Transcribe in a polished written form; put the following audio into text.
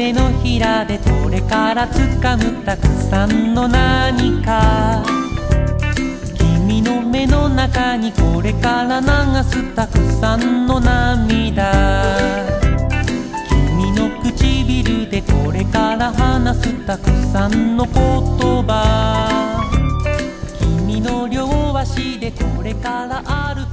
手のひらでこれから掴むたくさんの何か、君の目の中にこれから流すたくさんの涙、君の唇でこれから話すたくさんの言葉、君の両足でこれから歩く